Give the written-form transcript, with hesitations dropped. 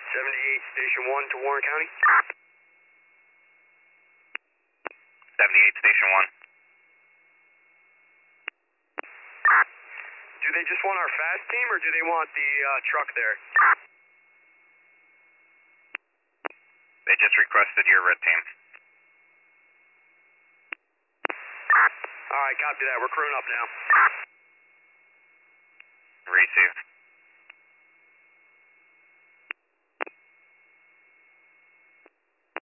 78 Station 1 to Warren County. 78 Station 1. Do they just want our fast team, or do they want the truck there? They just requested your red team. Alright, copy that. We're crewing up now. Received.